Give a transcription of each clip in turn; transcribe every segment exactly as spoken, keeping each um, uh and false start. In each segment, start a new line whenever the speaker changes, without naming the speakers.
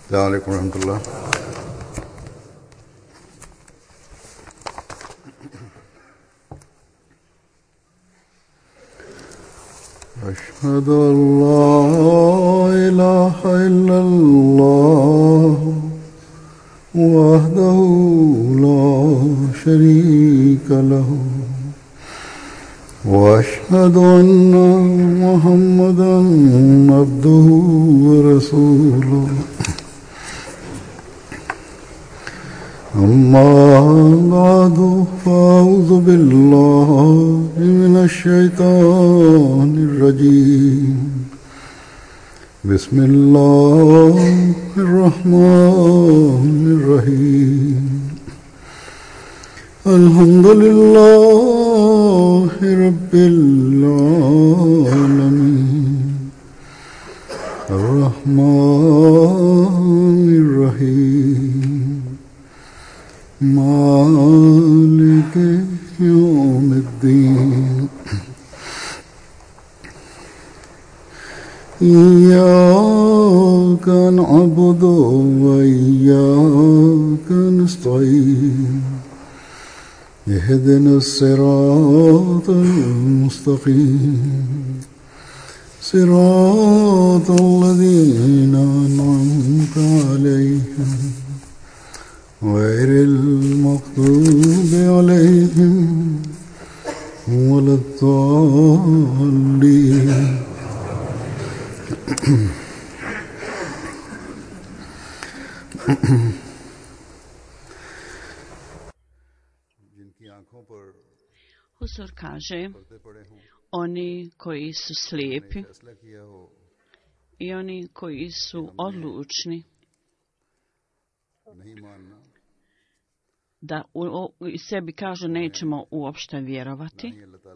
السلام عليكم ورحمة الله. أشهد أن لا إله إلا الله وحده لا شريك له وأشهد أن محمدا عبده ورسوله. أما بعد فأعوذ بالله من الشيطان الرجيم. بسم الله الرحمن الرحيم. الحمد لله رب العالمين الرحمن الرحيم مالك يوم الدين. إياك نعبد وإياك نستعين. اهدنا الصراط المستقيم صراط الذين أنعمت عليهم غير المغضوب عليهم ولا الضالين.
Huzur kaže, oni koji su slijepi i oni koji su odlučni da u, u sebi kažu nećemo uopšte vjerovati,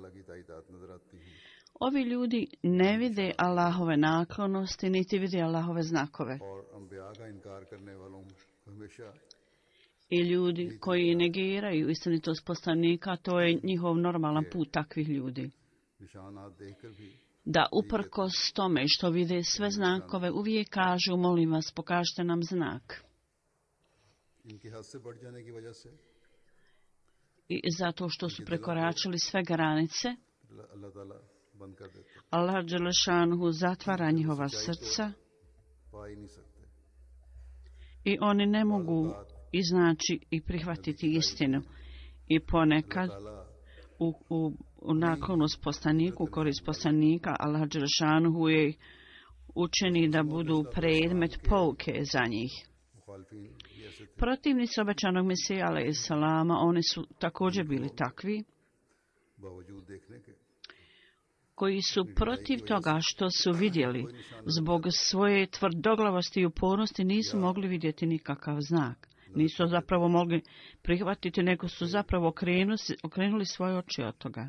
ovi ljudi ne vide Allahove naklonosti, niti vide Allahove znakove. I ljudi koji negiraju istinitost poslanika, to je njihov normalan put takvih ljudi. Da uprkos tome što vide sve znakove, uvijek kažu, molim vas, pokažite nam znak. I zato što su prekoračili sve granice, Allah dželešanhu zatvara njihova srca i oni ne mogu iznaći i prihvatiti istinu. I ponekad u, u, u naklonost poslaniku, korist poslanika, Allah dželešanhu je učini da budu predmet pouke za njih. Protivnici obećanog Mesija alejhi selama, oni su također bili takvi, koji su protiv toga što su vidjeli, zbog svoje tvrdoglavosti i upornosti nisu mogli vidjeti nikakav znak. Nisu zapravo mogli prihvatiti, nego su zapravo okrenuli, okrenuli svoje oči od toga.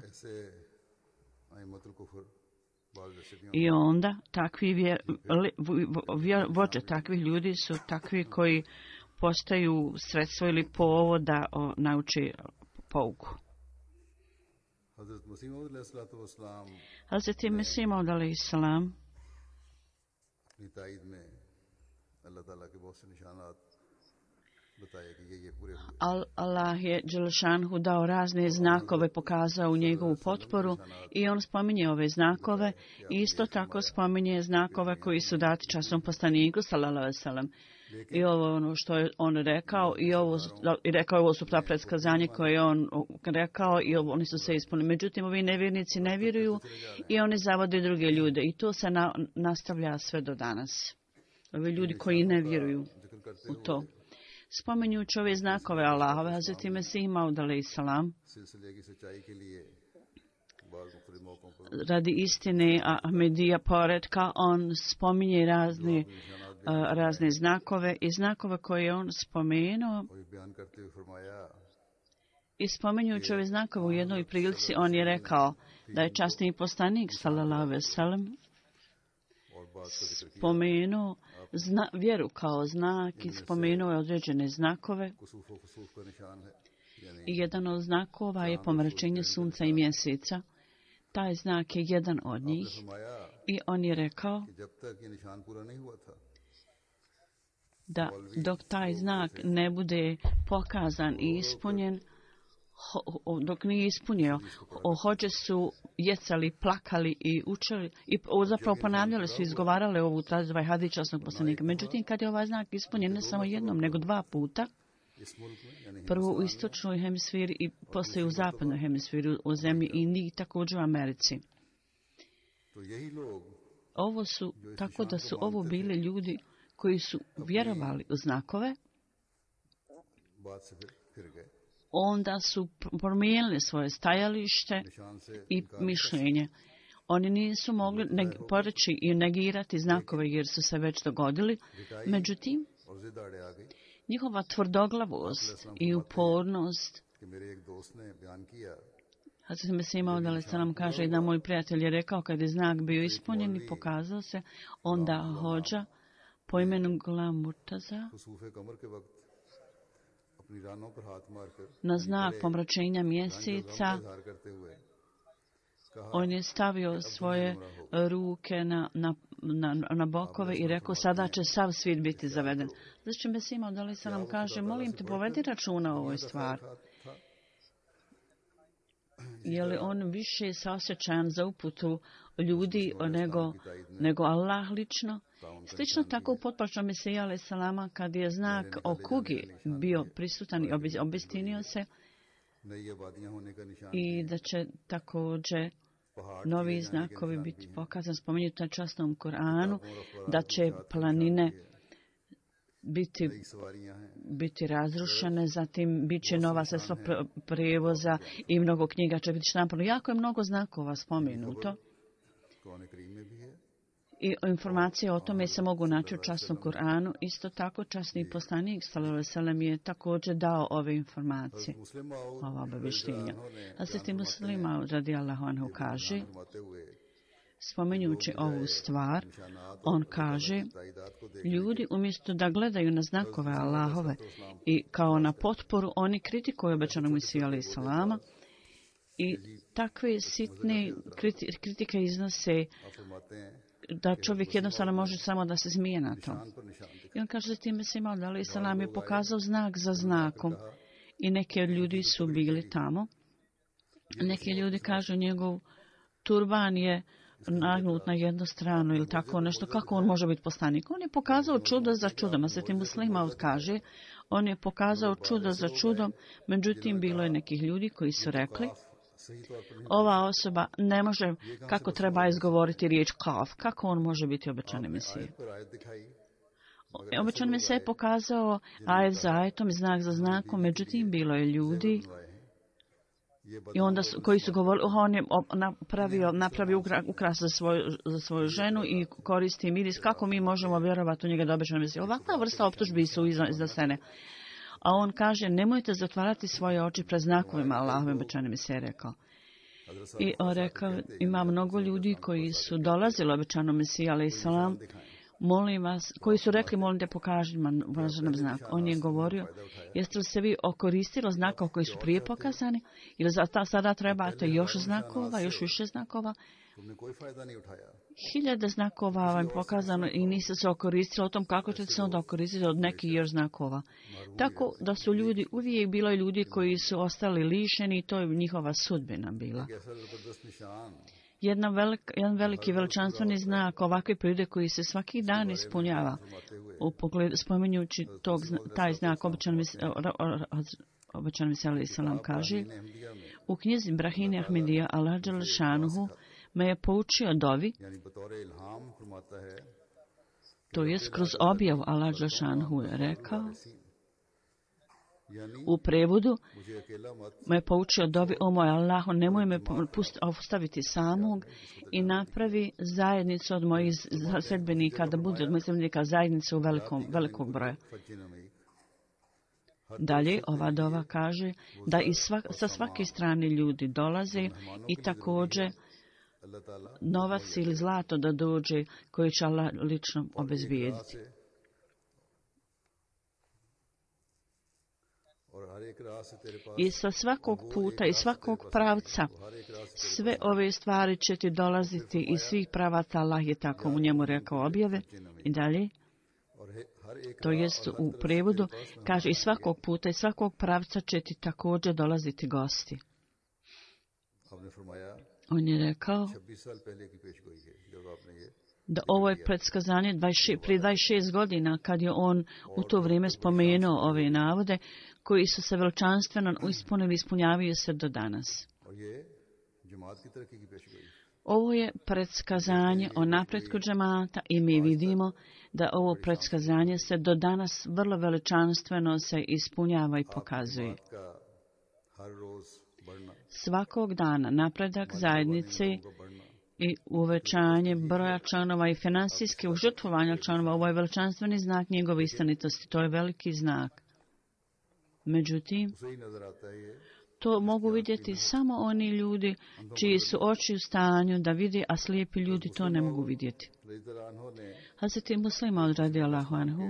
I onda takvi vjer, vjer, vođe takvih ljudi su takvi koji postaju sredstvo ili povod da o, nauči pouku. Hazreti Mesih Maud alejhi selam Al, Allah je dželešanhu dao razne znakove, pokazao u njegovu potporu i on spominje ove znakove i isto tako spominje znakove koji su dati časnom poslaniku sallallahu alejhi ve sellem. I ovo ono što je on rekao i ovo i rekao ovo su ta predskazanje koje je on rekao i ovo, oni su se ispunili. Međutim, ovi nevjernici ne vjeruju i oni zavode druge ljude i to se na, nastavlja sve do danas. Ovi ljudi koji ne vjeruju u to. Spominjući ove znakove Allahove, Hazreti Mesih Maud alejhi selam radi istine Ahmedija poretka, on spominje razne razne znakove i znakove koje je on spomenuo. I spominjući ove znakove u jednoj prilici, on je rekao da je časni poslanik sallallahu alejhi ve sellem spomenuo zna, vjeru kao znak i spomenuo je određene znakove. I jedan od znakova je pomračenje sunca i mjeseca. Taj znak je jedan od njih. I on je rekao da dok taj znak ne bude pokazan i ispunjen, ho, dok nije ispunio, hođe su jecali, plakali i učili i zapravo ponavljali su, izgovarali ovu ovaj hadis časnog poslanika. Međutim, kad je ovaj znak ispunjen ne samo jednom, nego dva puta, prvo u istočnoj hemisferi i poslije u zapadnoj hemisferi, u zemlji Indiji i također u Americi. Ovo su, tako da su ovo bili ljudi koji su vjerovali u znakove, onda su promijenili svoje stajalište i mišljenje. Oni nisu mogli neg- poreći i negirati znakove jer su se već dogodili. Međutim, njihova tvrdoglavost i upornost, Hazrat Mesih Maud alejhi selam kaže da moj prijatelj je rekao kad je znak bio ispunjen i pokazao se, onda hođa po imenu Gulam Murtaza na znak pomračenja mjeseca on je stavio svoje ruke na, na, na, na bokove i rekao sada će sav svijet biti zaveden. Znači Mesih Maud alejhi selam kaže molim te povedi računa o ovoj stvari. Je li on više saosjećajan za uputu ljudi nego, nego Allah lično? Slično tako u potplaćnom Mesija alejhi selama kad je znak o kugi bio prisutan i obistinio se i da će također novi znakovi biti pokazani, spomenuti na časnom Kur'anu, da će planine biti, biti razrušene, zatim bit će nova sredstva prijevoza i mnogo knjiga će biti štampano. Jako je mnogo znakova spomenuto. I informacije o tome se mogu naći u časnom Kur'anu. Isto tako časni poslanik sallallahu alejhi ve sellem je također dao ove informacije, ova obavještenja. Hazrat Muslima radijallahu anhu kaže, spomenjući ovu stvar, on kaže, ljudi umjesto da gledaju na znakove Allahove i kao na potporu, oni kritikuju obećanog Mesiju alejhi selama i takve sitne kritike iznose da čovjek jednostavno može samo da se smije na to. I on kaže, time Mesih Maud alejhi selam je pokazao znak za znakom i neki od ljudi su bili tamo. Neki ljudi kažu njegov turban je nagnut na jednu stranu ili tako nešto, kako on može biti poslanik? On je pokazao čudo za čudom, a Sveti Muslima kaže, on je pokazao čudo za čudom, međutim bilo je nekih ljudi koji su rekli, ova osoba ne može, kako treba izgovoriti riječ kaf, kako on može biti obećani Mesija? Obećani Mesija je pokazao ajet za ajetom i znak za znakom, međutim bilo je ljudi i onda su, koji su govorili, oh, on je napravio, napravio ukras za svoju, za svoju ženu i koristi miris, kako mi možemo vjerovati u njega da obećani Mesija? Ovakva vrsta optužbi su iznesene. A on kaže, nemojte zatvarati svoje oči pred znakovima Allahovim obećanim Mesija rekao. I on rekao, ima mnogo ljudi koji su dolazili obećanom Mesiji alejhi selam, molim vas, koji su rekli, molim te pokaži nam važan znak. On je govorio, jeste li se vi okoristili znakova koji su prije pokazani ili za ta sada trebate još znakova, još više znakova? Hiljade znakova vam je pokazano i niste se okoristili o tom kako ćete se onda okoristiti od nekih još znakova. Tako da su ljudi, uvijek bilo je ljudi koji su ostali lišeni i to je njihova sudbina bila. Jedna velika, jedan veliki veličanstveni znak ovakve prirode koji se svaki dan ispunjava u pogledu, spominjući tog, taj znak obećan Mesija alejhi selam kaže u knjizi Brahine Ahmedija Allah dželle šanuhu me je poučio dovi, to je kroz objavu Allah dželle šanuhu je rekao u prevodu me je poučio dovi, o moj Allahu, nemoj me ostaviti samog i napravi zajednicu od mojih sledbenika, da bude od mojih sledbenika zajednica u velikom, velikog broja. Dalje, ova dova kaže da i svak, sa svake strane ljudi dolaze i također novac ili zlato da dođe koje će Allah lično obezbijediti. I sa svakog puta i svakog pravca sve ove stvari će ti dolaziti iz svih pravaca. Allah je tako u njemu rekao objave. I dalje To jest u prevodu, kaže i svakog puta i svakog pravca će ti također dolaziti gosti. On je rekao da ovo je predskazanje prije dvadeset šest godina kad je on u to vrijeme spomenuo ove navode koji su se veličanstveno ispunili, ispunjavaju se do danas. Ovo je predskazanje o napretku džemata i mi vidimo da ovo predskazanje se do danas vrlo veličanstveno se ispunjava i pokazuje. Svakog dana napredak zajednice i uvećanje broja članova i finansijske užrtvovanja članova, ovo je veličanstveni znak njegove istinitosti, to je veliki znak. Međutim, to mogu vidjeti samo oni ljudi čiji su oči u stanju da vide, a slijepi ljudi to ne mogu vidjeti. Hazreti Muslima radijallahu anhu,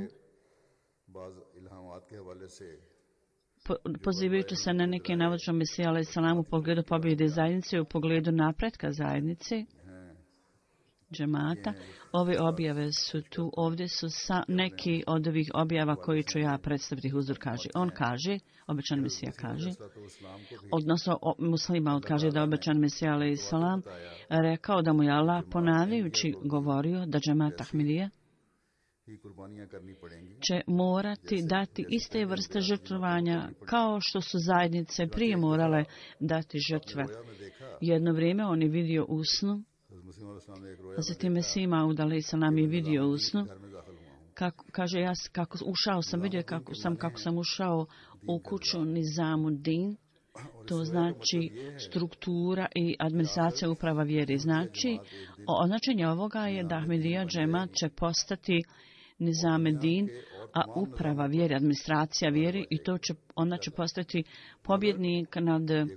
po, pozivajući se na neke navođe Mesija alejhi selam u pogledu pobjede zajednice i u pogledu napretka zajednice, džemata, ove objave su tu, ovdje su sa neki od ovih objava koji ću ja predstaviti. Huzur kaže, on kaže, obećan Mesija kaže, odnosno o, muslima kaže da obećan Mesija alejhi selam rekao da mu je Allah ponavljajući govorio da džemat Ahmedija će morati dati iste vrste žrtvovanja kao što su zajednice prije morale dati žrtve. Jedno vrijeme on je vidio u snu, zatim Mesih Maud alejhi selam je vidio u snu, kako, kaže ja kako ušao sam, vidio kako sam, kako sam ušao u kuću Nizamuddin, to znači struktura i administracija uprava vjeri. Znači, označenje ovoga je da Ahmedija džemat će postati Nizamuddin, a uprava vjeri, administracija vjeri, i to će, ona će postati pobjednik nad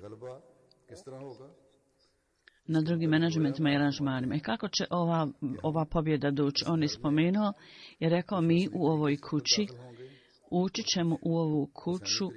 na drugim menadžmentima i aranžmanima. I kako će ova, ova pobjeda doći? On je spomenuo i rekao, mi u ovoj kući ući ćemo u ovu kuću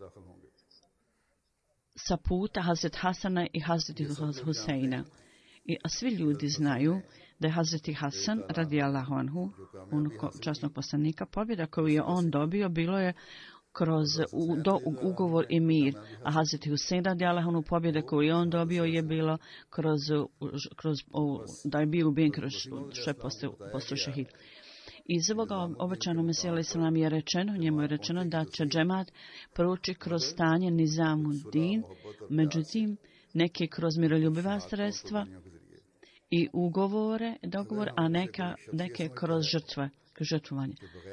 sa puta Hazret Hasana i Hazreti Huseina. I a svi ljudi znaju da je Hazreti Hasan radijallahu anhu, unuko časnog poslanika, pobjeda koju je on dobio bilo je kroz u, do, ugovor i mir, a Hazreti Husein radijallahu anhu pobjeda koju je on dobio je bilo kroz, kroz o, da je bio ubijen kroz što je postao, postao šehid. Iz ovoga obećanog Mesija alejhi selam je rečeno, njemu je rečeno da će džemat proći kroz stanje Nizamuddin, međutim neke kroz miroljubiva sredstva i ugovore, dogovor, a neka, neke kroz žrtve, žrtvovanje.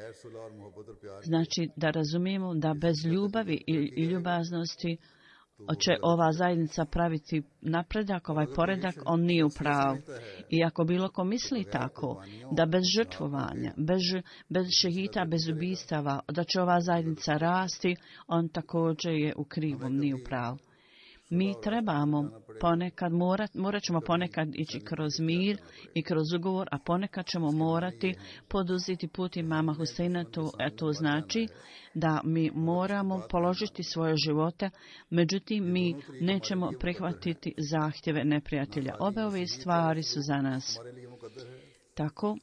Znači da razumijemo da bez ljubavi i, i ljubaznosti će ova zajednica praviti napredak, ovaj poredak, on nije u pravu. I ako bilo ko misli tako, da bez žrtvovanja, bez, bez šehita, bez ubistava, da će ova zajednica rasti, on također je u krivom, nije u pravu. Mi trebamo ponekad, morat, morat ćemo ponekad ići kroz mir i kroz ugovor, a ponekad ćemo morati poduzeti put imama Huseina, to, to znači da mi moramo položiti svoje živote, međutim mi nećemo prihvatiti zahtjeve neprijatelja. Obe ove stvari su za nas. Tako,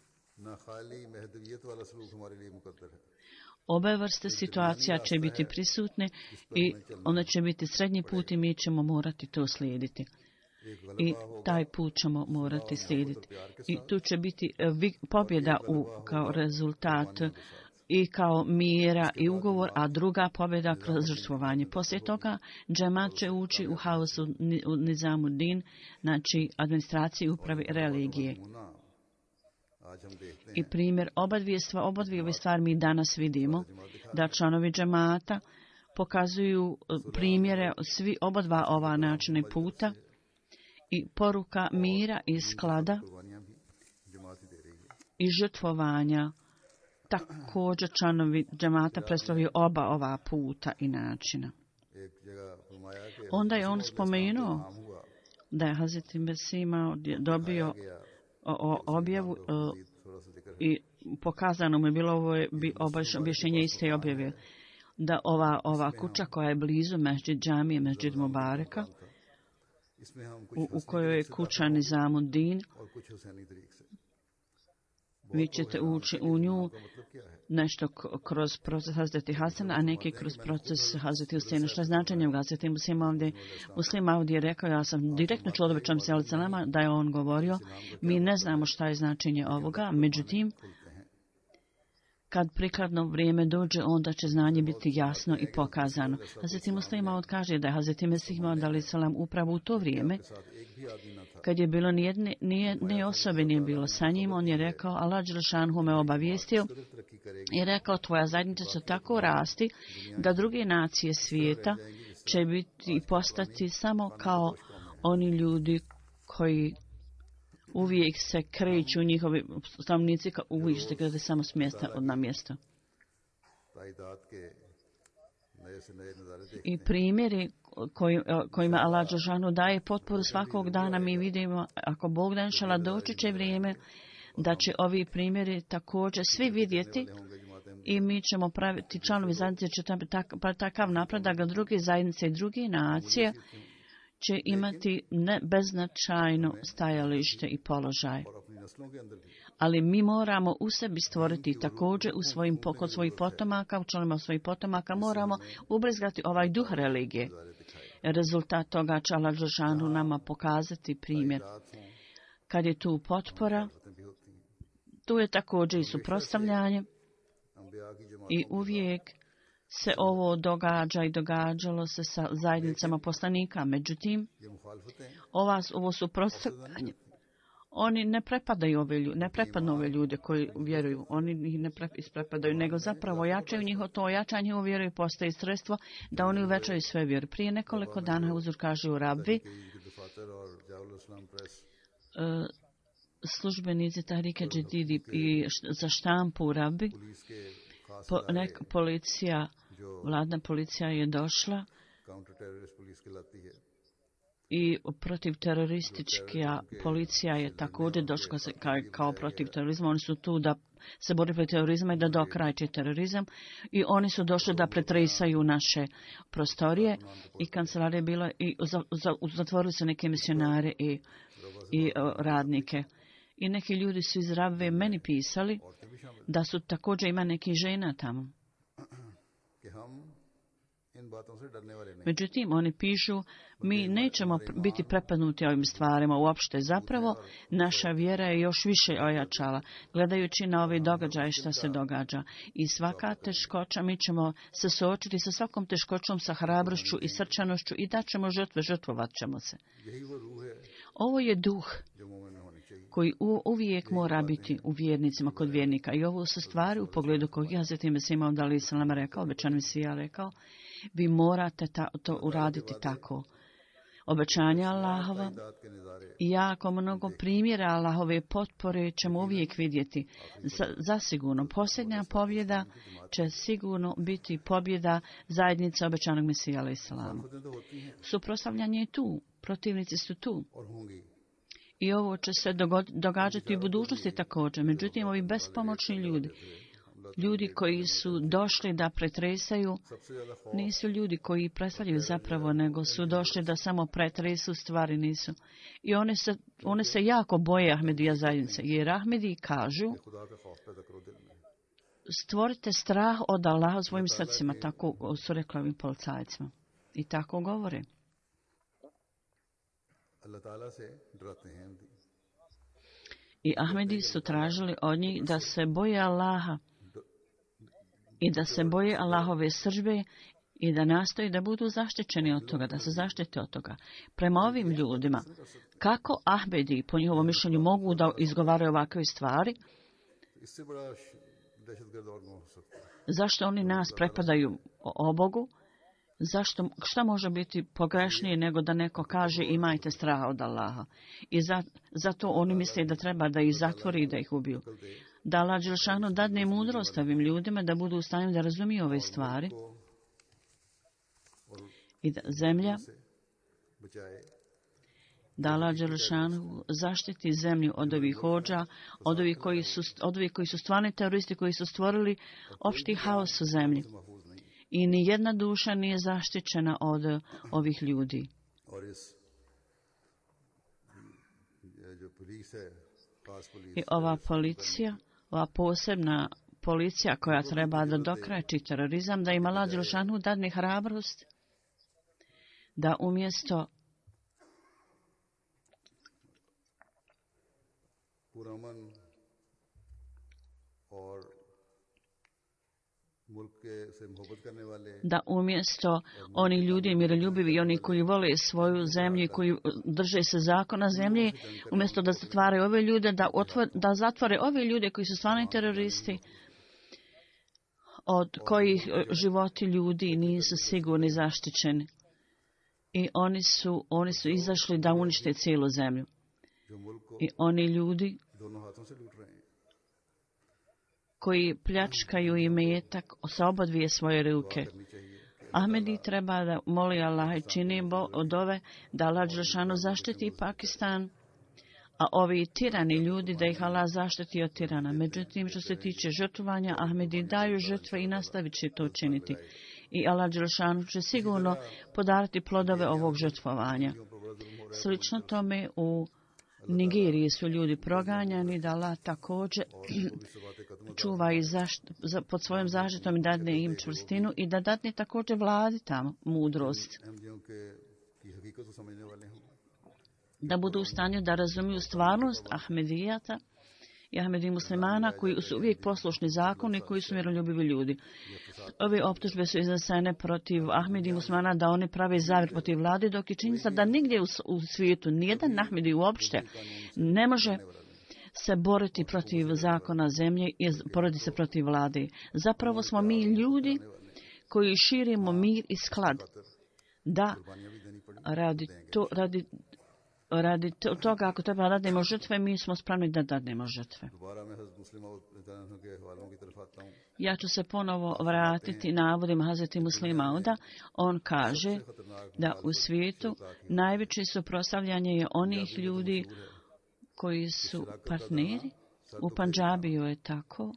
obe vrste situacija će biti prisutne i one će biti srednji put i mi ćemo morati to slijediti. I taj put ćemo morati slijediti. I tu će biti pobjeda u, kao rezultat i kao mira i ugovor, a druga pobjeda kroz žrtvovanje. Poslije toga džemat će ući u haosu Nizamuddin, znači administraciji uprave religije. I primjer oba dvije stvari, oba dvije ove stvari mi danas vidimo, da članovi džemata pokazuju primjere svi oba dva ova načina puta i poruka mira i sklada i žrtvovanja. Također članovi džemata predstavljaju oba ova puta i načina. Onda je on spomenuo da je Hazreti Mesih dobio o objavu o, i pokazano mu je bilo ovo je objašnjenje iste objave da ova ova kuća koja je blizu Mesdžid džamije, Mesdžid Mubareka, u, u kojoj je kuća Nizamuddin, vi ćete ući u nju nešto kroz proces Hazreti Hasana, a neki kroz proces Hazreti Husejna. Što je značenje Hazreti Muslima ovdje? Muslima ovdje je rekao, ja sam direktno čuo od Obećanog Salama da je on govorio, mi ne znamo šta je značenje ovoga, međutim, kad prikladno vrijeme dođe, onda će znanje biti jasno i pokazano. Hazreti Muslima od kaže da je Hazreti Mesih Maud alejhi selam upravo u to vrijeme, kad je bilo nijedne, nijedne osobe nije bilo sa njim, on je rekao, Allah dželešanhu me obavijestio i rekao, tvoja zajednica će tako rasti da druge nacije svijeta će biti i postati samo kao oni ljudi koji uvijek se kreću, njihovi stanovnici uvijek se kreću samo s mjesta na mjesto. I primjeri koji, kojima Allah dželešanhu daje potporu svakog dana, mi vidimo, ako Bog da inšala doći će vrijeme da će ovi primjeri također svi vidjeti i mi ćemo praviti, članovi zajednice će tak, takav napredak da druge zajednice i druge nacije će imati ne beznačajno stajalište i položaj. Ali mi moramo u sebi stvoriti također u svojim, kod svojih potomaka, u članima svojih potomaka, moramo ubrizgati ovaj duh religije. Rezultat toga će Allah dželešanhu nama pokazati primjer. Kad je tu potpora, tu je također i suprotstavljanje i uvijek se ovo događa i događalo se sa zajednicama poslanika. Međutim, ova, ovo suprotstavljanje, oni ne prepadaju ove ljude, ne prepadnu ove ljude koji vjeruju, oni ih ne isprepadaju, nego zapravo jačaju njihovo, to jačanje njihovo vjeru i postaje sredstvo da oni uvećaju sve vjeru. Prije nekoliko dana uzor kaže u Rabbi, uh, službenici Tahrike Džedidi i za štampu u Rabbi, po, nek, policija, vladna policija je došla i protiv teroristička policija je također došla kao, kao protiv terorizma. Oni su tu da se bori protiv terorizma i da dokrajče terorizam i oni su došli da pretresaju naše prostorije i kancelarije bilo i za, za, zatvorili su neke misionare i, i uh, radnike. I neki ljudi su iz Rabbe meni pisali da su također ima neki žena tamo. Međutim, oni pišu, mi nećemo biti prepadnuti ovim stvarima uopšte. Zapravo, naša vjera je još više ojačala, gledajući na ove događaje što se događa. I svaka teškoća, mi ćemo se suočiti sa svakom teškoćom, sa hrabrošću i srčanošću i da ćemo žrtve, žrtvovat ćemo se. Ovo je duh koji uvijek mora biti u vjernicima kod vjernika. I ovo su stvari u pogledu kojeg Hazreti Mesih Maud alejhi selam rekao, obećan Mesija rekao, vi morate ta, to uraditi tako. Obećanja Allahova i jako mnogo primjera Allahove potpore ćemo uvijek vidjeti. Zasigurno, posljednja pobjeda će sigurno biti pobjeda zajednice obećanog Mesija alejhi selam. Suprotstavljanje je tu, protivnici su tu. I ovo će se događati u budućnosti također. Međutim, ovi bespomoćni ljudi, ljudi koji su došli da pretresaju, nisu ljudi koji predstavljaju zapravo, nego su došli da samo pretresu stvari, nisu. I one se, one se jako boje Ahmedija zajednice. Jer Ahmediji kažu, stvorite strah od Allaha u svojim srcima, tako su rekli ovim policajcima. I tako govore. I Ahmedi su tražili od njih da se boje Allaha i da se boje Allahove srdbe i da nastoji da budu zaštićeni od toga, da se zaštite od toga. Prema ovim ljudima, kako Ahmedi po njihovom mišljenju mogu da izgovaraju ovakve stvari? Zašto oni nas prepadaju o Bogu? Zašto, šta može biti pogrešnije nego da neko kaže imajte straha od Allaha? I za, zato oni misle da treba da ih zatvori i da ih ubiju. Da Allah dželešanu dadne mudrost ovim ljudima da budu u stanju da razumiju ove stvari. I da zemlja, da Allah dželešanu zaštiti zemlju od ovih hođa, od ovih koji su, od ovih koji su stvarni teroristi, koji su stvorili opšti haos u zemlji. I ni jedna duša nije zaštićena od ovih ljudi. I ova policija, ova posebna policija koja treba da dokrajči terorizam, da im Allah dželešanu dadne hrabrost da umjesto da umjesto oni ljudi miroljubivi i oni koji vole svoju zemlju i koji drže se zakona zemlje, umjesto da zatvaraju ove ljude, da, otvor, da zatvore ove ljude koji su stvarni teroristi, od kojih životi ljudi nisu sigurni zaštićeni. I oni su, oni su izašli da unište cijelu zemlju. I oni ljudi koji pljačkaju imetak sa obadvije svoje ruke. Ahmedi treba da moli Allah i čini dove da Allah dželešanu zaštiti Pakistan, a ovi tirani ljudi da ih Allah zaštiti od tirana. Međutim, što se tiče žrtvovanja, Ahmedi daju žrtve i nastavit će to činiti. I Allah dželešanu će sigurno podariti plodove ovog žrtvovanja. Slično tome u Nigeriji su ljudi proganjani, da Allah također čuva i zašt, za, pod svojom zaštitom i dadne im čvrstinu i da dadne također vladi tamo mudrost. Da budu u stanju da razumiju stvarnost Ahmedijata i Ahmedi muslimana koji su uvijek poslušni zakoni, koji su miroljubivi ljudi. Ove optužbe su iznesene protiv Ahmedi muslimana da oni prave zavjer protiv vlade, dok je činjenica da nigdje u, u svijetu nijedan Ahmedi uopšte ne može se boriti protiv zakona zemlje i boriti se protiv vlade. Zapravo smo mi ljudi koji širimo mir i sklad. Da, radi to, radi Radi toga, ako treba da dadnemo žrtve, mi smo spremni da dadnemo žrtve. Ja ću se ponovo vratiti navodima Hazreti Muslima Mauda. On kaže da u svijetu najveće suprotstavljanje je onih ljudi koji su partneri. U Pandžabiju je tako.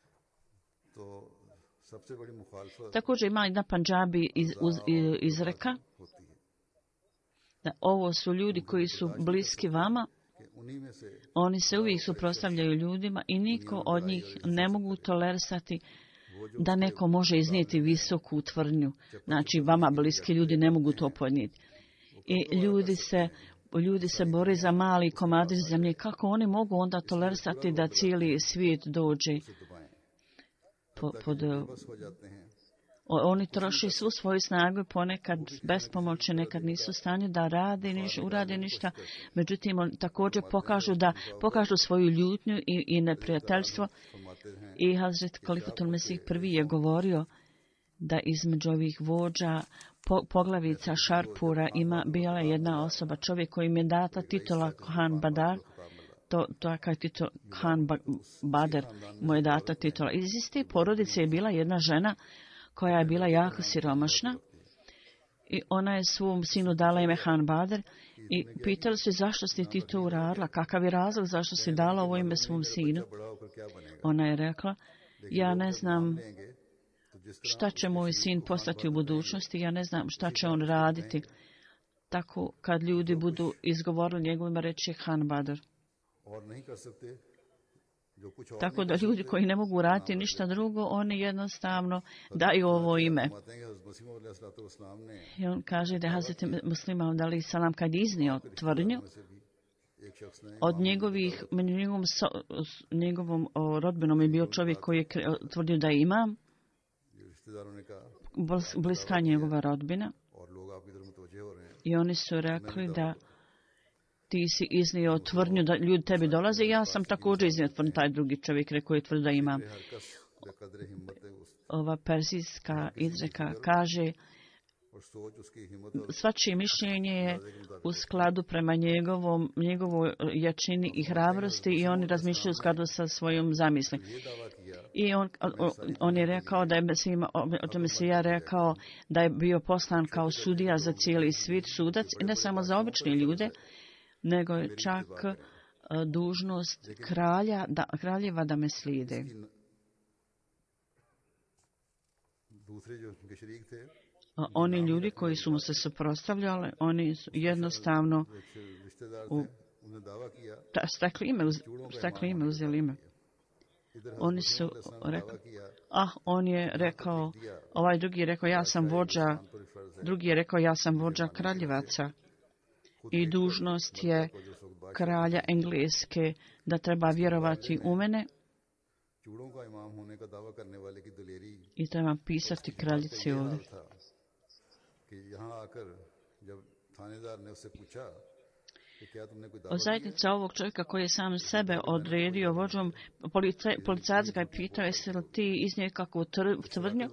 Također ima jedna Pandžabi iz, uz, izreka. Da ovo su ljudi koji su bliski vama, oni se uvijek suprotstavljaju ljudima i niko od njih ne mogu tolerisati da neko može iznijeti visoku tvrdnju. Znači, vama bliski ljudi ne mogu to podnijeti. I ljudi se, ljudi se bore za mali komadi zemlje. Kako oni mogu onda tolerisati da cijeli svijet dođe po, pod... Oni troši svu svoju snagu, ponekad bespomoćne, nekad nisu u stanju da rade, niš, urade ništa. Međutim, oni također pokažu da pokažu svoju ljutnju i, i neprijateljstvo. I Hazret Kalifatul Mesih prvi je govorio da između ovih vođa po, poglavica Šarpura ima bila jedna osoba, čovjek kojim je data titula Khan Badar. To, to je titula Khan Badr, mu je data titula. Iz iste porodice je bila jedna žena koja je bila jako siromašna i ona je svom sinu dala ime Han Badr i pitali su zašto si ti to uradila, kakav je razlog zašto si dala ovo ime svom sinu. Ona je rekla, ja ne znam šta će moj sin postati u budućnosti, ja ne znam šta će on raditi. Tako kad ljudi budu izgovorili njegovima reći Han Badr. Tako da ljudi koji ne mogu raditi ništa drugo, oni jednostavno daju ovo ime. I on kaže da je Hazreti Muslima Maud alejhi selam kad iznio tvrdnju od njegovih, njegovom, njegovom o, rodbinom je bio čovjek koji je tvrdio da ima bliska njegova rodbina. I oni su rekli da ti si iznio tvrdnju da ljudi tebi dolaze. Ja sam također iznio tvrdnju, taj drugi čovjek rekao je tvrdio da ima. Ova perzijska izreka kaže svačije mišljenje je u skladu prema njegovom, njegovoj jačini i hrabrosti i oni razmišljaju u skladu sa svojom zamisli. I on, on je rekao da je Mesija, Mesija rekao da je bio poslan kao sudija za cijeli svijet, sudac i ne samo za obične ljude, nego je čak dužnost kralja, da, kraljeva da me slijede. Oni ljudi koji su mu se suprotstavljali, oni su jednostavno u, stakli ime, stakli ime, uzeli ime. Oni su rekli, ah, on je rekao, ovaj drugi je rekao, ja sam vođa, drugi je rekao, ja sam vođa kraljevaca i dužnost je kralja Engleske da treba vjerovati u mene i treba pisati kraljici ovdje. Zajednica ovog čovjeka koji je sam sebe odredio vođom, policajac ga je pitao, jesi li ti iznio kakvu tvrdnju?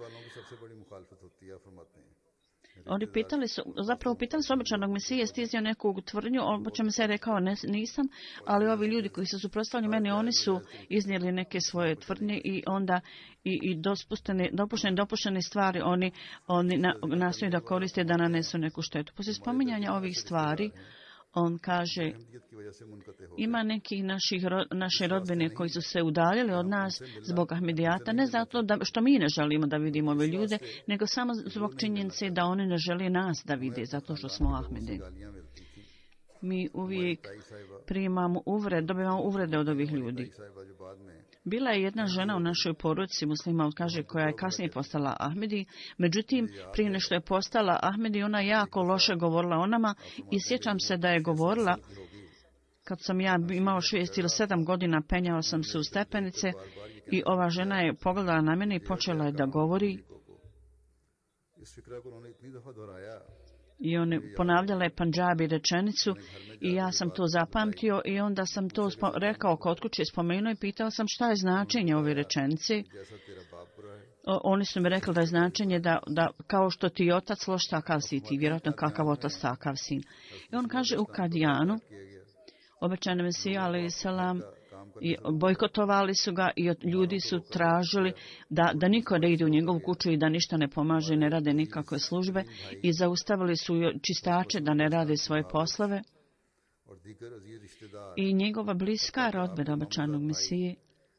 Oni pitali su, zapravo pitali su običanog Mesije, jesi iznio neku tvrdnju, o čemu se je rekao, ne, nisam, ali ovi ljudi koji su suprotstavljeni meni, oni su iznijeli neke svoje tvrdnje i onda i, i dopuštene, dopuštene, dopuštene stvari oni, oni na, nastoji da koriste da nanesu neku štetu. Poslije spominjanja ovih stvari, on kaže, ima nekih naših, naše rodbine koji su se udaljili od nas zbog Ahmedijata, ne zato da, što mi ne želimo da vidimo ove ljude, nego samo zbog činjenice da oni ne žele nas da vide, zato što smo Ahmedi. Mi uvijek primamo uvrede, dobivamo uvrede od ovih ljudi. Bila je jedna žena u našoj porodici, muslima, kaže, koja je kasnije postala Ahmedi. Međutim, prije nešto je postala Ahmedi, ona jako loše govorila o nama i sjećam se da je govorila, kad sam ja imao šest ili sedam godina, penjao sam se u stepenice i ova žena je pogledala na mene i počela je da govori. I on ponavljala je Pandžabi rečenicu i ja sam to zapamtio i onda sam to spo- rekao kod kuće, spomenuo i pitao sam šta je značenje ove rečenice. O, oni su mi rekli da je značenje da, da kao što ti otac loš, takav si ti, vjerojatno kakav otac, takav sin. I on kaže u Kadijanu, obećani Mesija alejhi selam, i bojkotovali su ga i ljudi su tražili da, da niko ne ide u njegovu kuću i da ništa ne pomaže, ne rade nikakve službe i zaustavili su čistače da ne rade svoje poslove. I njegova bliska rodbina obećanog Mesije,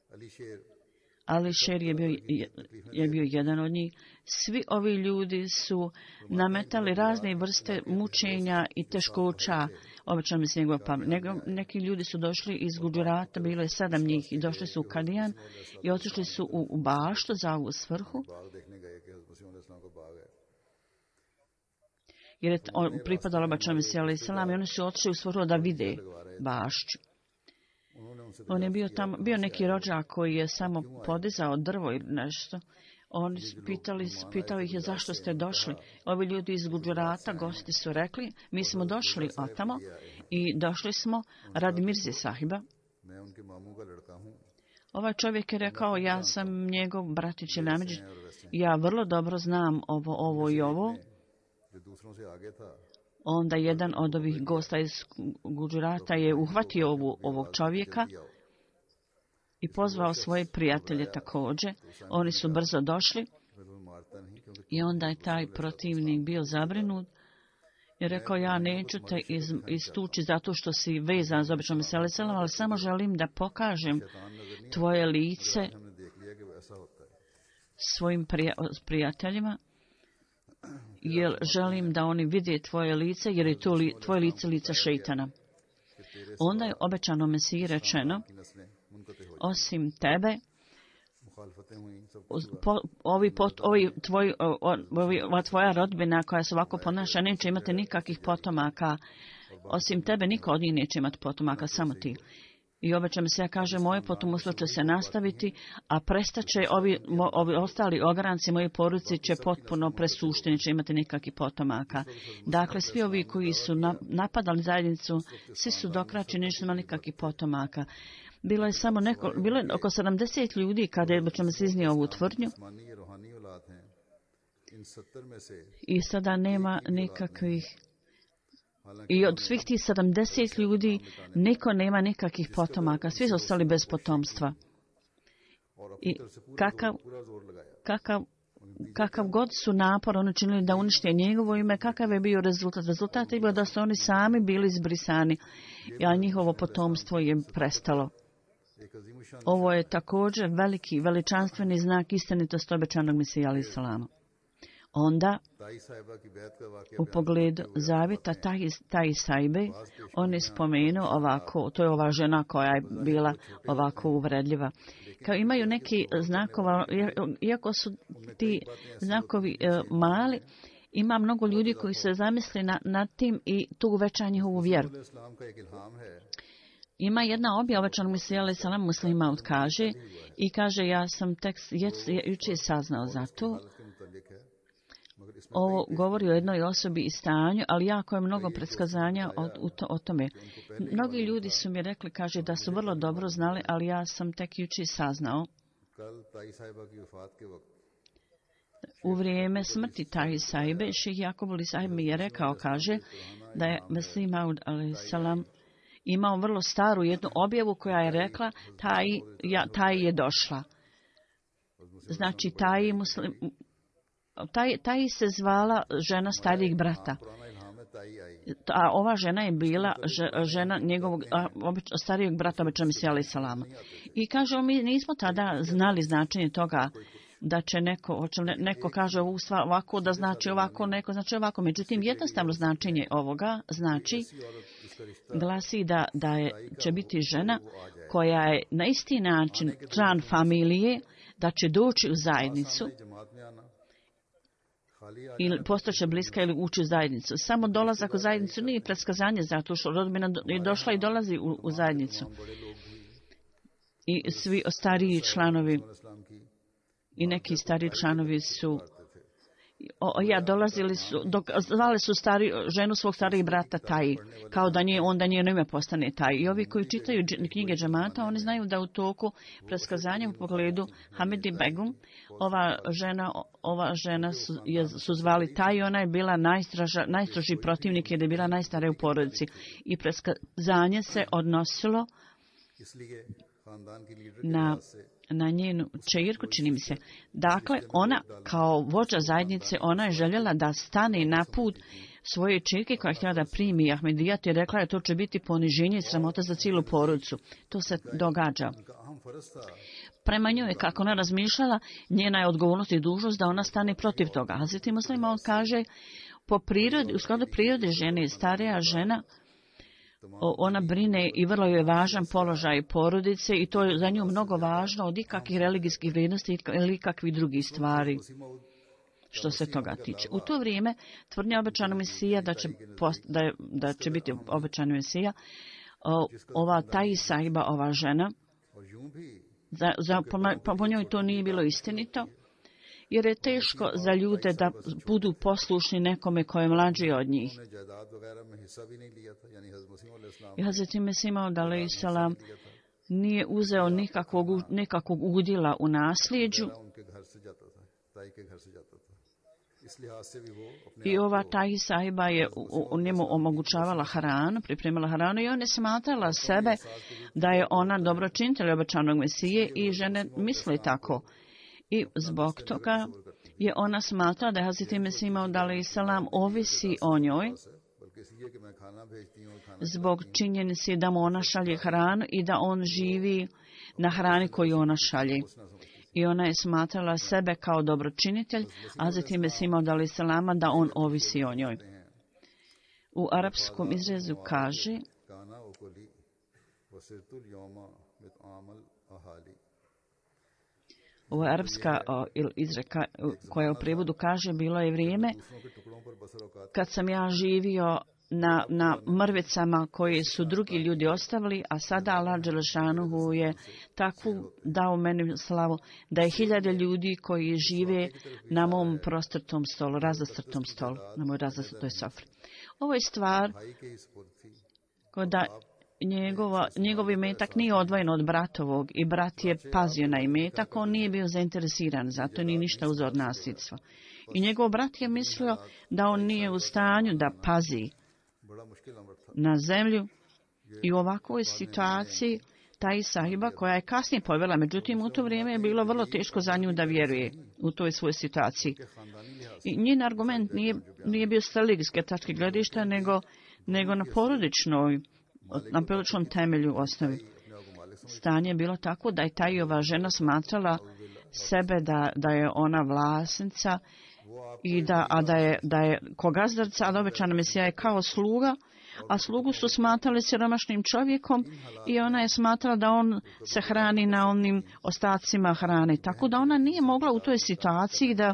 Ališer je bio, je bio jedan od njih. Svi ovi ljudi su nametali razne vrste mučenja i teškoća obećanom Mesiji njegova pamet. Neki ljudi su došli iz Gudžurata, bilo je sedam njih i došli su u Kadijan i otišli su u, u baštu za ovu svrhu. Jer je pripadalo obećanom Mesiji alejhi selam i oni su otišli u svrhu da vide bašću. On je bio tamo, bio neki rođak koji je samo podizao drvo ili nešto. Oni pitali, pitali ih je zašto ste došli. Ovi ljudi iz Gudžurata, gosti su rekli, mi smo došli od tamo i došli smo radi Mirze sahiba. Ovaj čovjek je rekao, ja sam njegov bratić ili amidžić, ja vrlo dobro znam ovo, ovo i ovo. Onda jedan od ovih gosta iz Gudžurata je uhvatio ovu, ovog čovjeka i pozvao svoje prijatelje također. Oni su brzo došli i onda je taj protivnik bio zabrinut i rekao, ja neću te iz, istući zato što si vezan za obećanog Mesiju alejhi selam, ali samo želim da pokažem tvoje lice svojim prija, prijateljima. Jer želim da oni vide tvoje lice, jer je to li, tvoje lice lice šejtana. Onda je obećano Mesiji rečeno, osim tebe, po, ovi, pot, ovi, tvoj, ovi, ova tvoja rodbina koja se ovako ponaša, neće imati nikakvih potomaka. Osim tebe niko od njih neće imati potomaka, samo ti. I obećam se, ja kažem, moje potomstvo će se nastaviti, a prestaće ovi, ovi ostali ogranci moje porodice će potpuno presušteni, će imati nikakvih potomaka. Dakle, svi ovi koji su napadali zajednicu, svi su dokraći, nisu imali nikakvih potomaka. Bilo je samo neko, bilo je oko sedamdeset ljudi kada je obećam se iznio ovu tvrdnju. I sada nema nikakvih. I od svih tih sedamdeset ljudi niko nema nikakvih potomaka. Svi su ostali bez potomstva. I kakav, kakav, kakav god su napor oni činili da unište njegovo ime, kakav je bio rezultat? Rezultat je bio da su oni sami bili izbrisani, a njihovo potomstvo je prestalo. Ovo je također veliki, veličanstveni znak istinitosti obećanog Mesija alejhi selam. Onda, u pogledu zavjeta Taji Sajbe, on je spomenuo ovako, to je ova žena koja je bila ovako uvredljiva. Kao imaju neki znakova, iako su ti znakovi e, mali, ima mnogo ljudi koji se zamisli na, nad tim i tu uveća njihovu vjeru. Ima jedna objava čan Mesija alejhi selam muslima kaže i kaže ja sam tek jučer saznao za to. Ovo govori o jednoj osobi i stanju, ali jako je mnogo predskazanja o, o, to, o tome. Mnogi ljudi su mi rekli, kaže, da su vrlo dobro znali, ali ja sam tek jučer saznao. U vrijeme smrti Taji Sajbe, šejh Jakub Ali Sahib mi je rekao, kaže, da je Mesih Maud alejhi selam imao vrlo staru jednu objavu koja je rekla, taj, ja, taj je došla. Znači, taj muslim... Taj, taj se zvala žena starijeg brata. A ova žena je bila žena njegovog starijeg brata Obećanog Mesija alejhi selama. I kaže, mi nismo tada znali značenje toga da će neko, neko kaže ovako da znači ovako, neko znači ovako. Međutim, jednostavno značenje ovoga znači, glasi da, da je, će biti žena koja je na isti način član familije, da će doći u zajednicu ili postaće bliska ili ući u zajednicu. Samo dolazak u zajednicu nije predskazanje, zato što rodbina je došla i dolazi u, u zajednicu. I svi stariji članovi i neki stariji članovi su o, ja dolazili su, dok, zvali su stari, ženu svog starijeg brata Taji, kao da nje, onda njeno ime postane Taji. I ovi koji čitaju knjige džemata, oni znaju da u toku predskazanja u pogledu Hamidi Begum, ova žena, ova žena su, je, su zvali Taji, ona je bila najstraža, najstroži protivnik jer je bila najstarija u porodici. I predskazanje se odnosilo na na njenu čerku, čini mi se. Dakle, ona kao vođa zajednice, ona je željela da stane na put svoje čerke koja je htjela da primi Ahmedijat i rekla je to će biti poniženje i sramota za cijelu porodicu. To se događa. Prema njoj, kako ona razmišljala, njena je odgovornost i dužnost da ona stane protiv toga. Hazreti Muslima on kaže, po prirodi, u skladu prirode žene, starija žena, ona brine i vrlo je važan položaj porodice i to je za nju mnogo važno od ikakvih religijskih vrijednosti ili ikakvih drugih stvari što se toga tiče. U to vrijeme tvrdnja obećanog Mesija da će, post, da, je, da će biti obećani Mesija, ova Taji Sajba, ova žena, za, za, po, po njoj to nije bilo istinito, jer je teško za ljude da budu poslušni nekome koje je mlađi od njih. I Hazreti Mesih Maud alejhi selam nije uzeo nikakvog, nikakvog udjela u nasljeđu. I ova Taji Sajba je u, u njemu omogućavala hranu, pripremila hranu i ona je smatrala sebe da je ona dobročinitelj obećanog Mesije i žene misle tako. I zbog toga je ona smatrala da je Hazreti Mesih Maud alejhi selam ovisi o njoj zbog činjenice da mu ona šalje hranu i da on živi na hrani koju ona šalje. I ona je smatrala sebe kao dobročinitelj, a Hazreti Mesih Maud alejhi selama da on ovisi o njoj. U arapskom izrezu kaže ovo je arapska o, izreka koja u prijevodu kaže bilo je vrijeme kad sam ja živio na, na mrvicama koje su drugi ljudi ostavili, a sada Allah Đelešanuhu je takvu dao meni slavu da je hiljade ljudi koji žive na mom prostrtom stolu, razastrtom stolu, na moj razastrtoj sofri. Ovo je stvar kada njegova, njegov imetak nije odvojen od bratovog i brat je pazio na imetak, on nije bio zainteresiran, zato nije ništa uzeo od nasljedstva. I njegov brat je mislio da on nije u stanju da pazi na zemlju i u ovakvoj situaciji Taji Sahiba koja je kasnije povela, međutim u to vrijeme je bilo vrlo teško za nju da vjeruje u toj svojoj situaciji. I njen argument nije, nije bio s religijske tačke gledišta, nego, nego na porodičnoj na porodičnom temelju osnovi. Stanje je bilo tako da je Tajova žena smatrala sebe da, da je ona vlasnica i da, a da je, da je ko gazdarca, a da obećana Mesija je kao sluga, a slugu su smatrali siromašnim čovjekom i ona je smatrala da on se hrani na onim ostacima hrane. Tako da ona nije mogla u toj situaciji da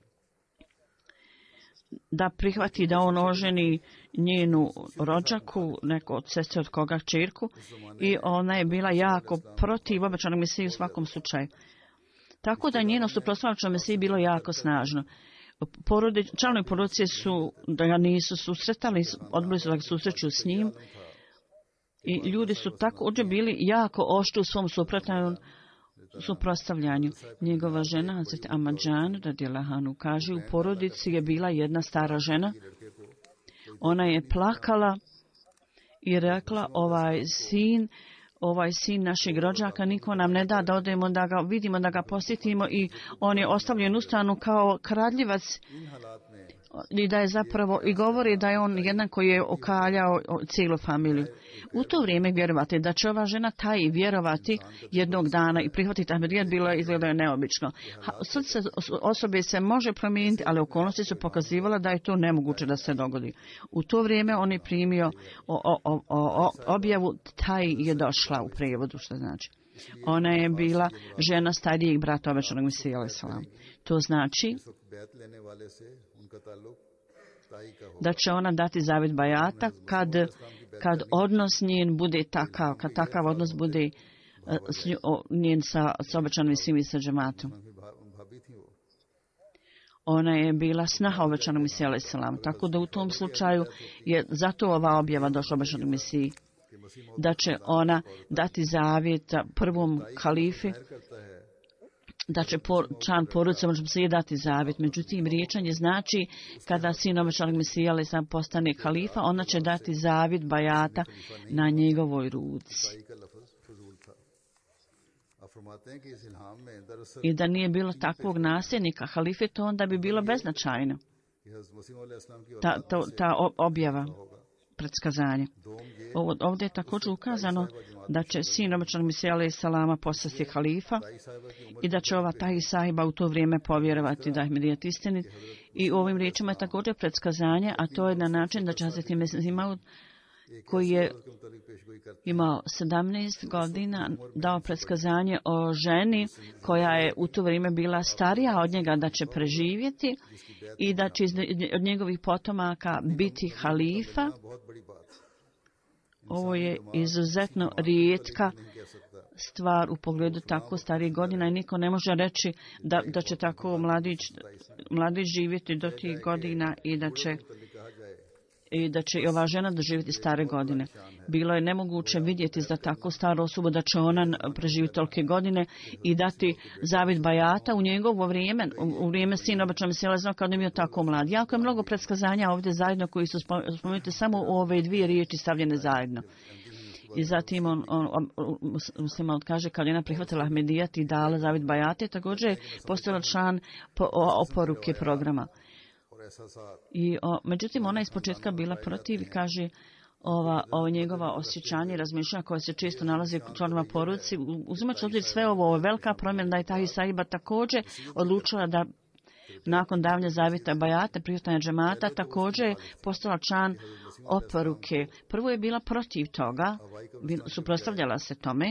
da prihvati da on oženi njenu rođaku, neko od sestre od koga čirku, i ona je bila jako protiv obećanog Mesije u svakom slučaju. Tako da njeno suprotstavljanje Mesiji bilo jako snažno. Porodi, članovi porodice su da ga nisu susretali, odbili su da ga susreću s njim i ljudi su također bili jako oštri u svom suprotstavljanju. Njegova žena, Hazret Ahmadžan radijallahu anhu, kaže, u porodici je bila jedna stara žena. Ona je plakala i rekla, ovaj sin, ovaj sin našeg rođaka, niko nam ne da da odemo da ga vidimo, da ga posjetimo, i on je ostavljen u stanu kao kradljivac i da je zapravo, i govori da je on jedan koji je okaljao cijelu familiju. U to vrijeme vjerovati da će ova žena taj vjerovati jednog dana i prihvatiti Ahmedijat bilo je izgledao neobično. Srce osobe se može promijeniti, ali okolnosti su pokazivala da je to nemoguće da se dogodi. U to vrijeme on je primio o, o, o, objavu, taj je došla u prijevodu, što znači. Ona je bila žena starijeg brata obećanog Mesije alejhi selam. To znači da će ona dati zavjet bajata kad, kad odnos njen bude takav, kad takav odnos bude s njen sa, sa obećanom Mesijom i sa džematom. Ona je bila snaha obećanog Mesije alejhi selam. Tako da u tom slučaju je zato ova objava došla obećanog Mesiji, da će ona dati zavjet prvom halifi, da će por, član porodice može se dati zavjet. Međutim, riječanje znači kada sin obećanog Mesija alejhi selam postane halifa, ona će dati zavjet bajata na njegovoj ruci. I da nije bilo takvog nasljednika halife, to onda bi bilo beznačajno. Ta, ta, ta objava, predskazanje. Ovdje je također ukazano da će sin obećanog Mesija alejhi selama postati halifa i da će ova Tahi sahiba u to vrijeme povjerovati da je Ahmedijat istinit. I u ovim riječima je također predskazanje, a to je na način da će Hazreti Mesih Maud, koji je imao sedamnaest godina, dao predskazanje o ženi koja je u to vrijeme bila starija od njega, da će preživjeti i da će od njegovih potomaka biti halifa. Ovo je izuzetno rijetka stvar u pogledu tako starih godina i niko ne može reći da, da će tako mladić, mladić živjeti do tih godina i da će i da će i ova žena doživjeti stare godine. Bilo je nemoguće vidjeti za tako staru osobu da će ona preživjeti tolike godine i dati zavjet bajata u njegovo vrijeme, u vrijeme sina obećanog Mesija alejhi selam kad je bio tako mlad. Jako je mnogo predskazanja ovdje zajedno koji su spomenuti samo u ove dvije riječi stavljene zajedno. I zatim on, on, on musliman kaže kad je ona prihvatila Ahmedijat i dala zavjet bajate, također je postala član po, o, oporuke programa. I, o, međutim, ona je iz početka bila protiv i kaže ova, ova njegova osjećanja i razmišljanja koja se često nalazi u članova porodici. Uzimajući obzir sve ovo, ovo je velika promjena da je Tahi sahiba također odlučila da nakon davanja zavjeta bajata, prihvatanja džemata, također je postala član oporuke. Prvo je bila protiv toga, suprotstavljala se tome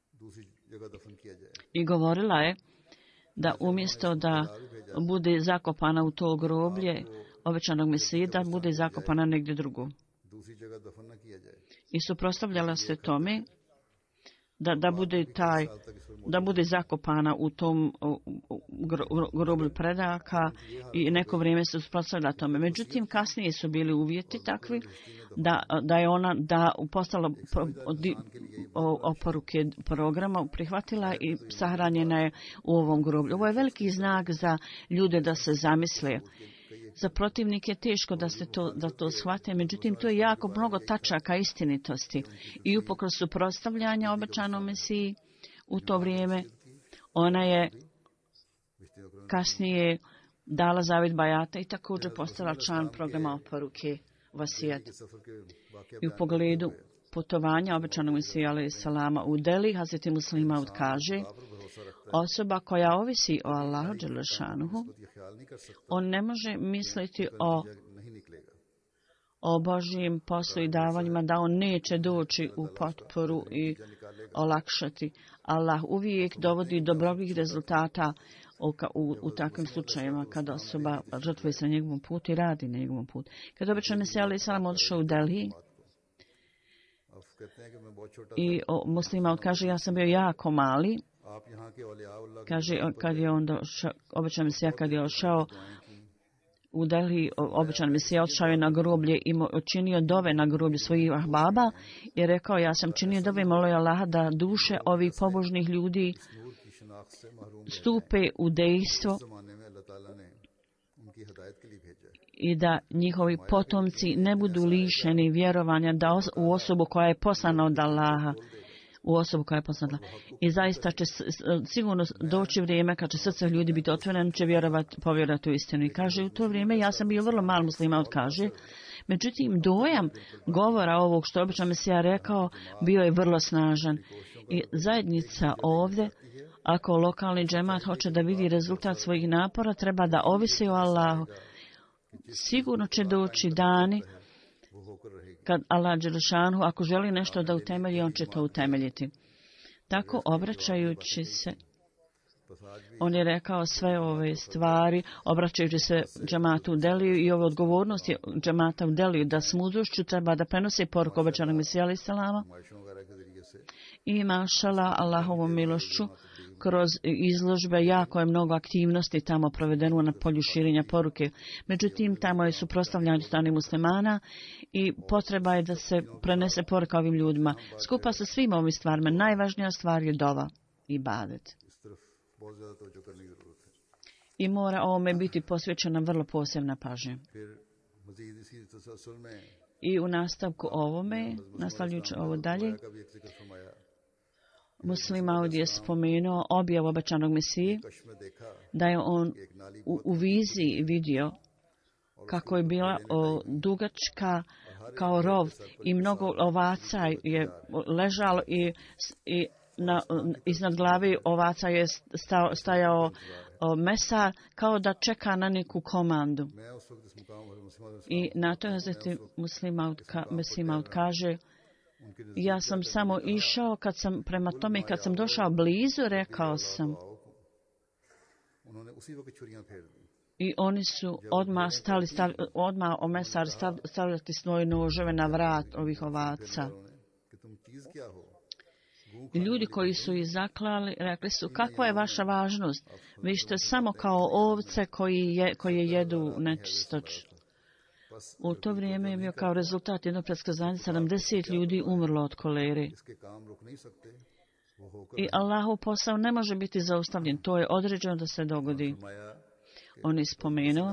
i govorila je da umjesto da bude zakopana u to groblje obećanog Mesije, da bude zakopana negdje drugo. I suprotstavljala se tome da, da bude taj, da bude zakopana u tom groblju predaka i neko vrijeme se suprotstavljala tome. Međutim, kasnije su bili uvjeti takvi da, da je ona da postala oporuke programa, prihvatila i sahranjena je u ovom groblju. Ovo je veliki znak za ljude da se zamisle. Za protivnike je teško da se to, da to shvate, međutim to je jako mnogo tačaka istinitosti. I upokros suprotstavljanja obećanom Mesiji u to vrijeme, ona je kasnije dala zavjet bajata i također postala član programa oporuke Vasijat. I u pogledu putovanja obećanog Mesija alejhi selama u Deli, Hazreti Muslima kaže Osoba koja ovisi o Allahu dželešanuhu, on ne može misliti o o Božjim poslu i davanjima, da on neće doći u potporu i olakšati. Allah uvijek dovodi do dobrih rezultata u, u, u takvim slučajevima kada osoba žrtvuje se na njegovom putu i radi na njegovom putu. Kada obično Mesija alejhi selam odšao u Delhi i muslima kaže, ja sam bio jako mali, kaže, kad je on došao, obično Mesija kad je ošao u Delhi, običan Mesija odšao je na groblje i činio dove na groblju svojih ahbaba i rekao, ja sam činio dove i molio Allaha da duše ovih pobožnih ljudi stupe u dejstvo i da njihovi potomci ne budu lišeni vjerovanja da os- u osobu koja je poslana od Allaha, u osobu koja je poslana. I zaista će sigurno doći vrijeme kad će srce ljudi biti otvoreno, će vjerovati, povjerovati u istinu. I kaže, u to vrijeme ja sam bio vrlo mal muslima, kaže. Međutim, dojam govora ovog što je obično Mesija rekao bio je vrlo snažan. I zajednica ovdje, ako lokalni džemat hoće da vidi rezultat svojih napora, treba da ovisi o Allahu. Sigurno će doći dani kad Allah dželešanu, ako želi nešto da utemelji, on će to utemeljiti. Tako obraćajući se, on je rekao sve ove stvari, obraćajući se džematu u Deliju i ove odgovornosti džemata u Deliju, da s mudrošću treba da prenose poruku obećanog Mesija alejhi selama i mašala Allahovom milošću kroz izložbe jako je mnogo aktivnosti tamo provedeno na polju širenja poruke. Međutim, tamo je suprotstavljanje strane muslimana i potreba je da se prenese poruka ovim ljudima. Skupa sa svim ovim stvarima, najvažnija stvar je dova i ibadet. I mora ovome biti posvećena vrlo posebna pažnja. I u nastavku ovome, nastavljući ovo dalje, Muslim ovdje je spomenuo objavu obećanog Mesije, da je on u, u viziji vidio kako je bila o, dugačka kao rov i mnogo ovaca je ležalo i, i na, iznad glave ovaca je stao, stajao o, mesar kao da čeka na neku komandu. I na to je Muslim kaže, ja sam samo išao, kad sam prema tome, kad sam došao blizu, rekao sam. I oni su odmah stali, stav, odmah omesar stav, stavljati svoje noževe na vrat ovih ovaca. I ljudi koji su ih zaklali, rekli su, kakva je vaša važnost? Vi ste samo kao ovce koji je, koje jedu nečistoć. U to vrijeme je bio kao rezultat jednog predskazanja sedamdeset ljudi umrlo od kolere. I Allahov posao ne može biti zaustavljen. To je određeno da se dogodi. On je spomenuo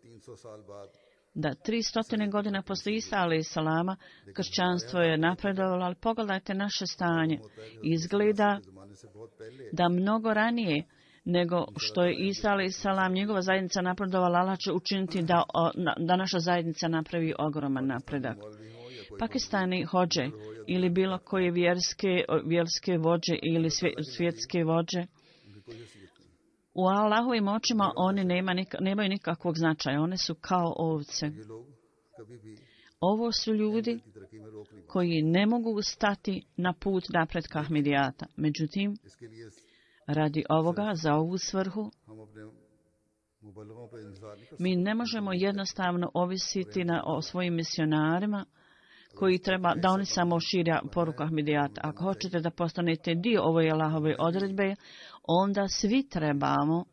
da tristotine godina posle Isa alejhi selama kršćanstvo je napredovalo, ali pogledajte naše stanje. Izgleda da mnogo ranije nego što je Isa alejhi selam njegova zajednica napredovala, Allah će učiniti da, da naša zajednica napravi ogroman napredak. Pakistani hođe ili bilo koje vjerske, vjerske vođe ili svjetske vođe, u Allahovim očima oni nema, nemaju nikakvog značaja, one su kao ovce. Ovo su ljudi koji ne mogu stati na put napretka Ahmedijata. Međutim, radi ovoga, za ovu svrhu, mi ne možemo jednostavno ovisiti na, o svojim misionarima koji treba, da oni samo širja poruku Ahmedijata. Ako hoćete da postanete dio ove Allahove odredbe, onda svi trebamo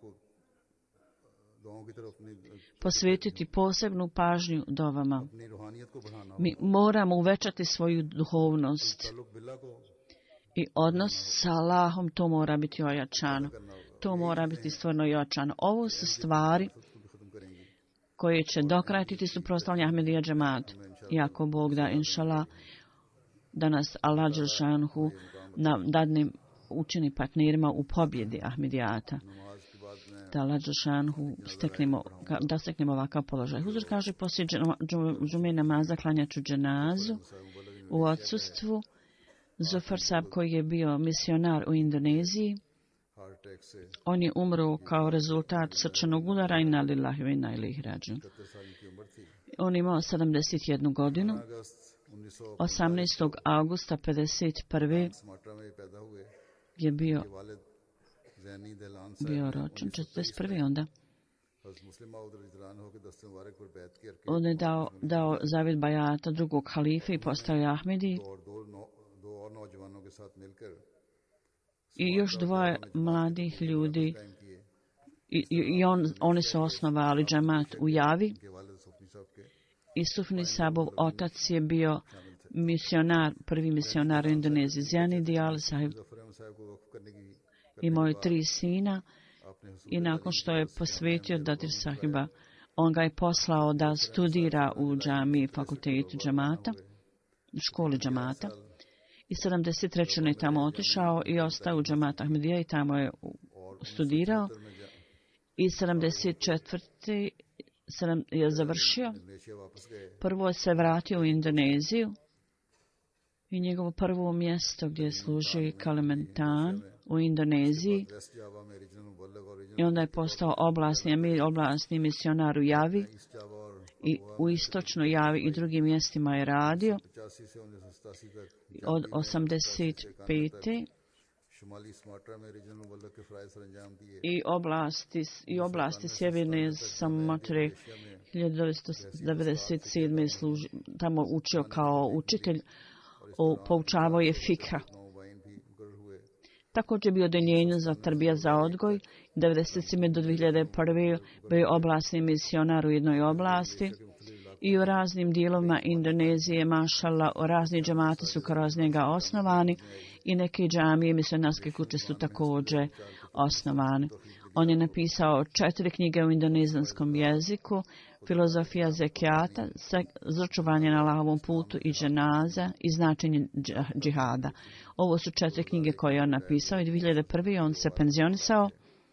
posvetiti posebnu pažnju dovama. Mi moramo uvećati svoju duhovnost. I odnos sa Allahom, to mora biti ojačano. To mora biti stvarno ojačano. Ovo su stvari koje će dokratiti suprotstavljanje Ahmedija džematu. I ako Bog da, inšala, da nas Allah dželšanhu dadne učini partnerima u pobjedi Ahmedijata. Da Allah dželšanhu steknemo, da steknemo ovakav položaj. Huzur kaže, poslije džume namaza klanjaću dženazu u odsustvu Zufar Sab, koji je bio misionar u Indoneziji, On je umro kao rezultat srčanog udara i na lillahi ve inna ilaihi rađiun. On imao sedamdeset jednu godinu. osamnaestog avgusta pedeset prve je bio bio ročan, četrdeset prve onda. On je dao, dao zavjet bajata drugog halife i postao je Ahmedi. I još dvoje mladih ljudi i, i, i on, oni su osnovali džemat u Javi. I Sufni Sabov otac je bio misionar, prvi misionar u Indoneziji. Zjani Dijal Sahib imao je tri sina i nakon što je posvetio Dadir Sahiba, on ga je poslao da studira u džami fakultetu džamata, u školi džamata. I sedamdeset treće je tamo otišao i ostao u džamata Ahmedija i tamo je studirao. I sedamdeset četvrte je završio. Prvo je se vratio u Indoneziju i njegovo prvo mjesto gdje služi Kalimantan u Indoneziji. I onda je postao oblastni, oblastni misionar u Javi i u istočnoj Javi i drugim mjestima je radio od osamdeset pete i oblasti, i oblasti sjeverne Sumatre hiljadu devetsto devedeset sedme služi, tamo učio kao učitelj, o, poučavao je fikha. Također bio odeljenje za tarbija za odgoj. devedeset sedme do dvije hiljade prve bio je oblasni misionar u jednoj oblasti i u raznim dijelovima Indonezije, mašala, razni džamati su kroz njega osnovani i neke džamije, misionarske kuće su također osnovane. On je napisao četiri knjige u indonezanskom jeziku, filozofija zekijata, zrčuvanje na Allahovom putu i dženaza i značenje džihada. Ovo su četiri knjige koje je on napisao i dvije hiljade prve on se penzionisao.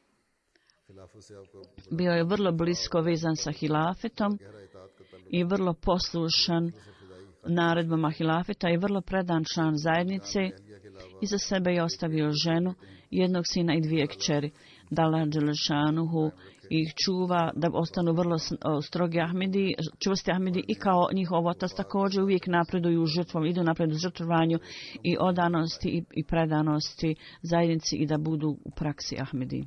Bio je vrlo blisko vezan sa hilafetom i vrlo poslušan naredbama hilafeta i vrlo predan član zajednice. Iza sebe je ostavio ženu, jednog sina i dvije kćeri. Da Allah dželešanuhu ih čuva, da ostanu vrlo strogi Ahmedi, čvrsti Ahmedi i kao njihov otac također uvijek napreduju u žrtvom, idu napred u žrtvovanju i odanosti i, i predanosti zajednici i da budu u praksi Ahmedi.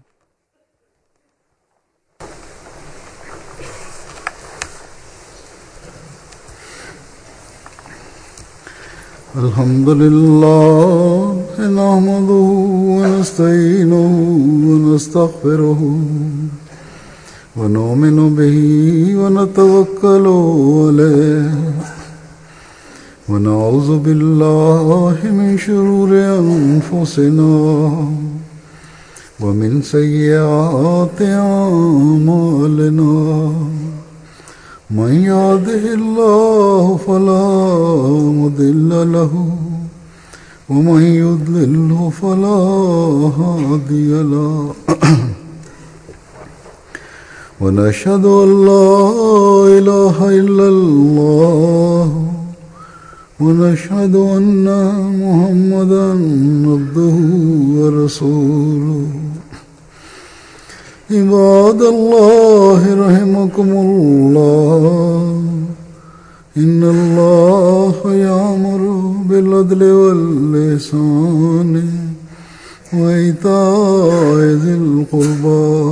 Alhamdulillah, nahmaduhu wa nasta'inuhu wa nastaghfiruhu wa nu'minu bihi wa natawakkalu alayhi wa na'udhu billahi min shururi anfusina wa min sayyiati a'malina. من يهده الله فلا مضل له ومن يضلله فلا هادي له ونشهد أن لا إله إلا الله ونشهد أن محمدا عبده ورسوله. عباد الله رحمكم الله إن الله يأمر بالعدل والإحسان وإيتاء ذي القربى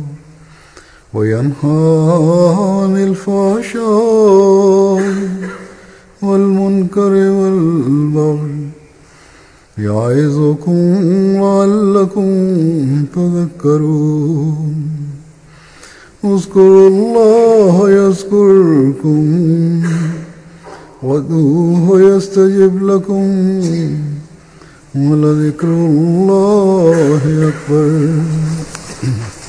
وينهى عن الفحشاء والمنكر والبغي يعظكم لعلكم تذكرون. اذكروا الله يذكركم وادعوه يستجب لكم ولذكر الله أكبر.